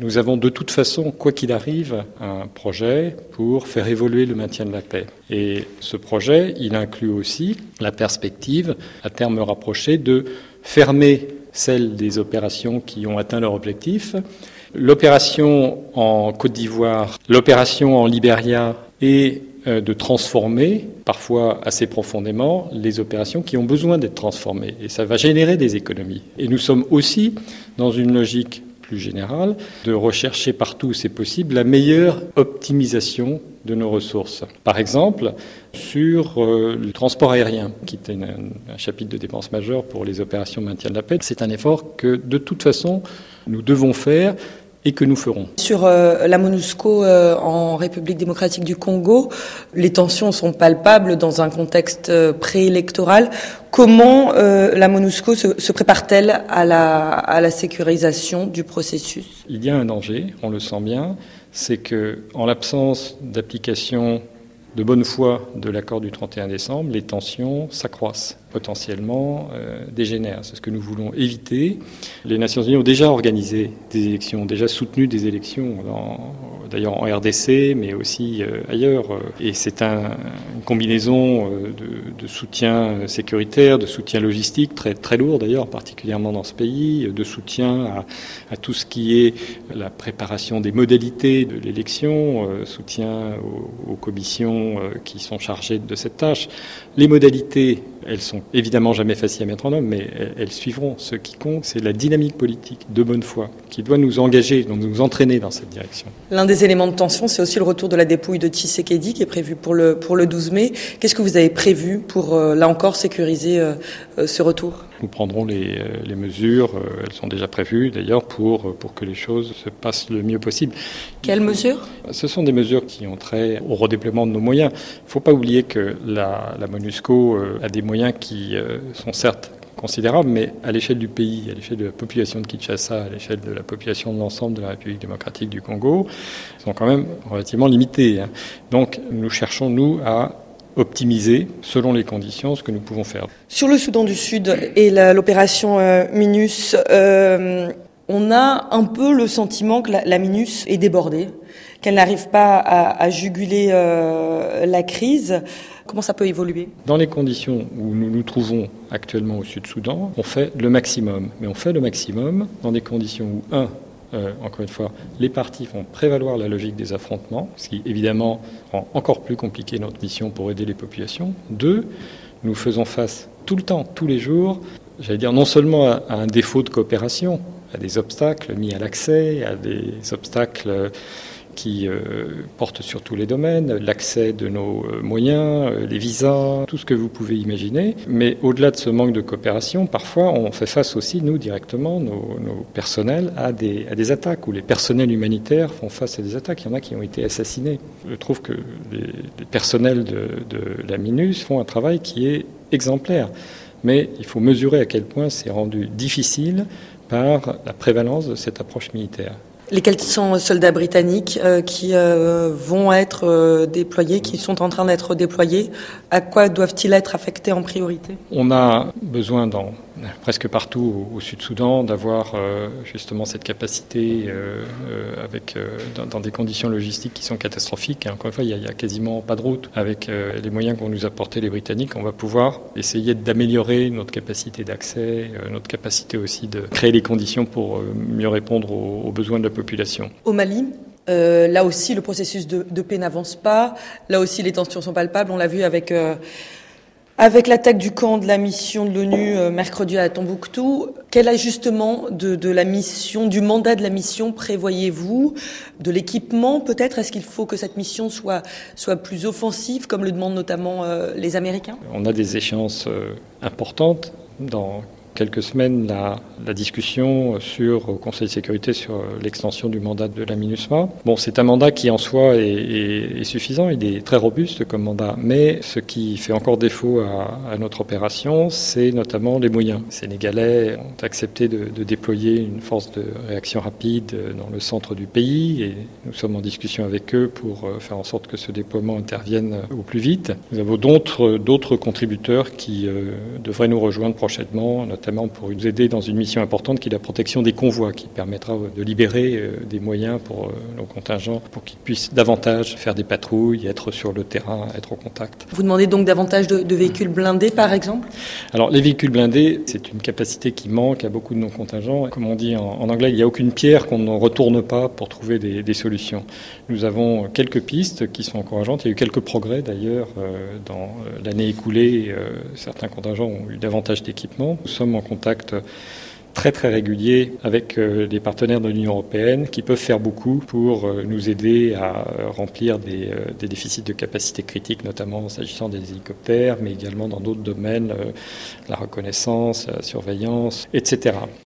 Nous avons de toute façon, quoi qu'il arrive, un projet pour faire évoluer le maintien de la paix. Et ce projet, il inclut aussi la perspective, à terme rapproché, de fermer celle des opérations qui ont atteint leur objectif. L'opération en Côte d'Ivoire, l'opération en Libéria et de transformer, parfois assez profondément, les opérations qui ont besoin d'être transformées. Et ça va générer des économies. Et nous sommes aussi dans une logique plus générale de rechercher partout où c'est possible la meilleure optimisation de nos ressources. Par exemple, sur le transport aérien, qui est un chapitre de dépenses majeures pour les opérations de maintien de la paix, c'est un effort que, de toute façon, nous devons faire et que nous ferons. Sur la MONUSCO en République démocratique du Congo, les tensions sont palpables dans un contexte préélectoral. Comment la MONUSCO se prépare-t-elle à la sécurisation du processus ? Il y a un danger, on le sent bien, c'est que, en l'absence d'application de bonne foi de l'accord du 31 décembre, les tensions s'accroissent, potentiellement dégénèrent. C'est ce que nous voulons éviter. Les Nations Unies ont déjà organisé des élections, ont déjà soutenu des élections, d'ailleurs en RDC, mais aussi ailleurs. Et c'est une combinaison de soutien sécuritaire, de soutien logistique, très, très lourd d'ailleurs, particulièrement dans ce pays, de soutien à tout ce qui est la préparation des modalités de l'élection, soutien aux commissions qui sont chargées de cette tâche. Les modalités, elles sont évidemment jamais faciles à mettre en œuvre, mais elles suivront. Ce qui compte, c'est la dynamique politique de bonne foi qui doit nous engager, donc nous entraîner dans cette direction. L'un des éléments de tension, c'est aussi le retour de la dépouille de Tshisekedi qui est prévu pour le 12 mai. Qu'est-ce que vous avez prévu pour, là encore, sécuriser ce retour ? Nous prendrons les mesures, elles sont déjà prévues d'ailleurs, pour que les choses se passent le mieux possible. Quelles mesures ? Ce sont des mesures qui ont trait au redéploiement de nos moyens. Il ne faut pas oublier que la MONUSCO a des moyens qui sont certes considérables, mais à l'échelle du pays, à l'échelle de la population de Kinshasa, à l'échelle de la population de l'ensemble de la République démocratique du Congo, sont quand même relativement limités. Donc nous cherchons, nous, à optimiser, selon les conditions, ce que nous pouvons faire. Sur le Soudan du Sud et l'opération MINUS, on a un peu le sentiment que la MINUS est débordée, qu'elle n'arrive pas à juguler la crise. Comment ça peut évoluer ? Dans les conditions où nous nous trouvons actuellement au Sud-Soudan, on fait le maximum. Mais on fait le maximum dans des conditions où, encore une fois, les partis font prévaloir la logique des affrontements, ce qui évidemment rend encore plus compliqué notre mission pour aider les populations. 2, nous faisons face tout le temps, tous les jours, j'allais dire non seulement à un défaut de coopération, à des obstacles mis à l'accès, à des obstacles qui portent sur tous les domaines, l'accès de nos moyens, les visas, tout ce que vous pouvez imaginer. Mais au-delà de ce manque de coopération, parfois on fait face aussi, nous directement, nos personnels, à des attaques, où les personnels humanitaires font face à des attaques. Il y en a qui ont été assassinés. Je trouve que les personnels de la MINUS font un travail qui est exemplaire. Mais il faut mesurer à quel point c'est rendu difficile par la prévalence de cette approche militaire. Les 400 soldats britanniques qui vont être déployés, qui sont en train d'être déployés, à quoi doivent-ils être affectés en priorité ? On a besoin presque partout au Sud-Soudan d'avoir justement cette capacité dans des conditions logistiques qui sont catastrophiques. Et encore une fois, il n'y a quasiment pas de route. Avec les moyens qu'ont nous apporté les Britanniques, on va pouvoir essayer d'améliorer notre capacité d'accès, notre capacité aussi de créer les conditions pour mieux répondre aux besoins de la population. Au Mali, là aussi, le processus de paix n'avance pas. Là aussi, les tensions sont palpables. On l'a vu avec l'attaque du camp de la mission de l'ONU mercredi à Tombouctou. Quel ajustement de la mission, du mandat de la mission prévoyez-vous ? De l'équipement peut-être ? Est-ce qu'il faut que cette mission soit plus offensive, comme le demandent notamment les Américains ? On a des échéances importantes dans quelques semaines la discussion au Conseil de sécurité sur l'extension du mandat de la MINUSMA. Bon, c'est un mandat qui en soi est suffisant, il est très robuste comme mandat, mais ce qui fait encore défaut à notre opération, c'est notamment les moyens. Les Sénégalais ont accepté de déployer une force de réaction rapide dans le centre du pays et nous sommes en discussion avec eux pour faire en sorte que ce déploiement intervienne au plus vite. Nous avons d'autres contributeurs qui devraient nous rejoindre prochainement, notamment notamment pour nous aider dans une mission importante qui est la protection des convois, qui permettra de libérer des moyens pour nos contingents pour qu'ils puissent davantage faire des patrouilles, être sur le terrain, être au contact. Vous demandez donc davantage de véhicules blindés, par exemple ? Alors, les véhicules blindés, c'est une capacité qui manque à beaucoup de nos contingents. Comme on dit en anglais, il n'y a aucune pierre qu'on ne retourne pas pour trouver des solutions. Nous avons quelques pistes qui sont encourageantes. Il y a eu quelques progrès d'ailleurs dans l'année écoulée. Certains contingents ont eu davantage d'équipements. Nous sommes en contact très régulier avec des partenaires de l'Union européenne qui peuvent faire beaucoup pour nous aider à remplir des déficits de capacité critique, notamment s'agissant des hélicoptères, mais également dans d'autres domaines, la reconnaissance, la surveillance, etc.